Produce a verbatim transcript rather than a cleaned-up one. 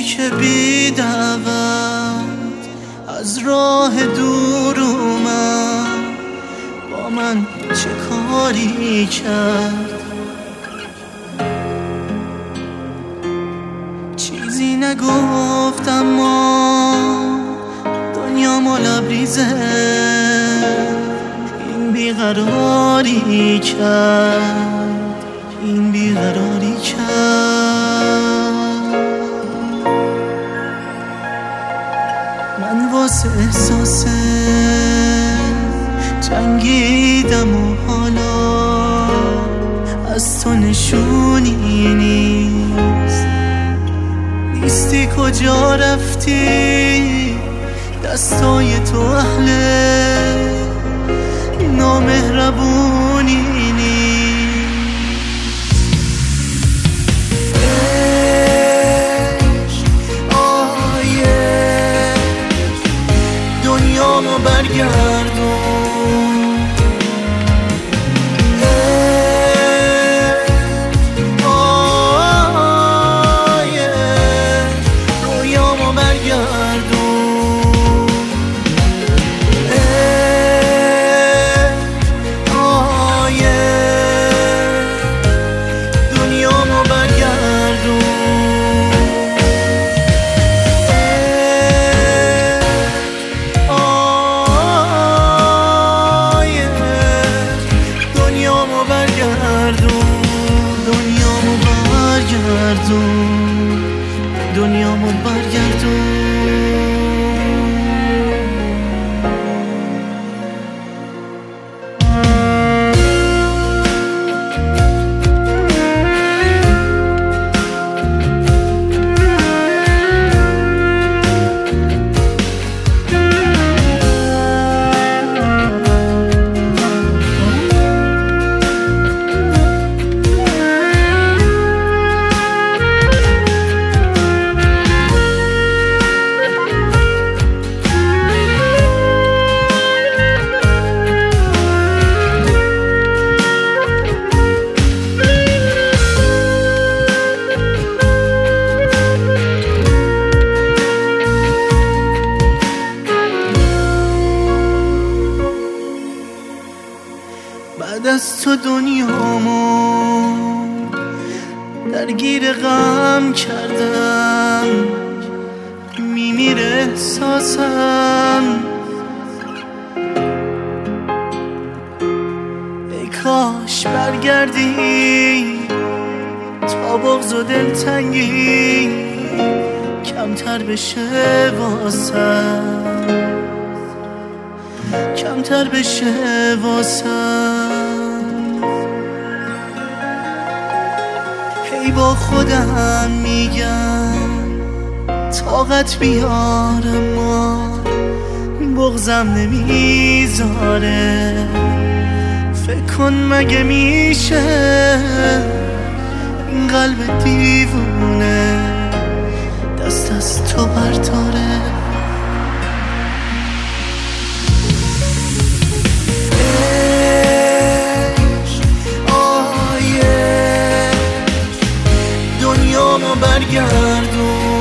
که بی دعوت از راه دور اومد، با من چه کاری کرد؟ چیزی نگفت اما دنیامو لبریزه این بیقراری کرد، این بیقراری کرد. من واسه احساس جنگیدم و حالا از تو نشونی نیست. نیستی کجا رفتی؟ دستای تو اهل نامهربونی نیست. آیه دنیامو برگردون، آیه رویامو برگردون، آیه دنیامو برگردون. دنیامو برگردون، دنیامو برگردون. بعد از تو دنیامو درگیر غم کردم، میمیره احساسم. ای کاش برگردی تا بغض و دلتنگی کمتر بشه واسم، کمتر بشه واسم. هی با خودم میگم طاقت بیارم ما بغضم نمیذاره. فکر کن مگه میشه این قلب دیوونه دست از تو برداره؟ دنیامو برگردون،